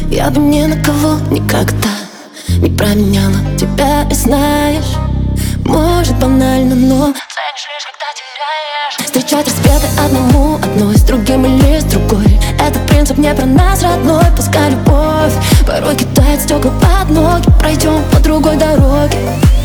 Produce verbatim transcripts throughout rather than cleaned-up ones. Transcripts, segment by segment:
Я бы ни на кого никогда не променяла тебя, и знаешь, может банально, но ценишь лишь, когда теряешь. Встречать рассветы одному, одной с другим или с другой. Этот принцип не про нас, родной. Пускай любовь порой кидает стекла под ноги, пройдем по другой дороге.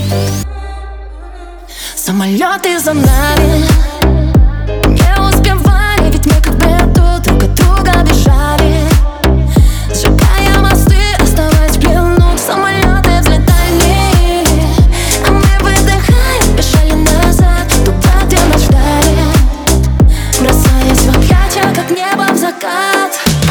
Самолеты за нами не успевали, ведь мы как бы друг от друга бежали, сжигая мосты, оставаясь в плену. Самолеты взлетали, а мы выдыхаем, бежали назад, туда, где нас ждали, бросаясь в объятия, как небо в закат.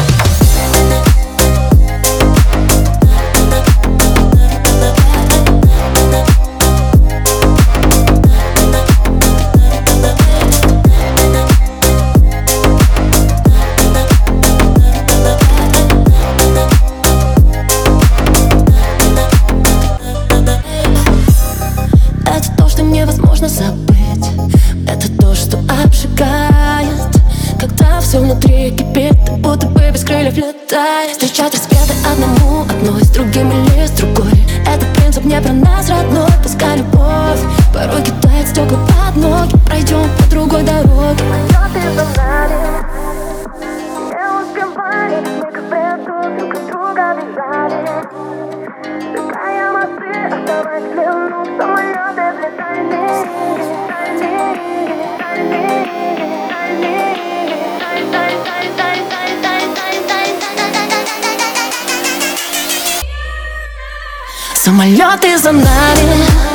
Невозможно забыть, это то, что обжигает, когда все внутри кипит, ты будто бы без крыльев летаешь. Встречать рассветы одному, одной с другим или с другой. Этот принцип не про нас, родной. Пускай любовь порой кидает стекла под ноги, пройдем по другой дороге. Самолеты за нами не успевали, мы как бы друг от друга бежали, сжигая мосты, оставаясь в плену. Самолеты взлетали. Самолеты за нами.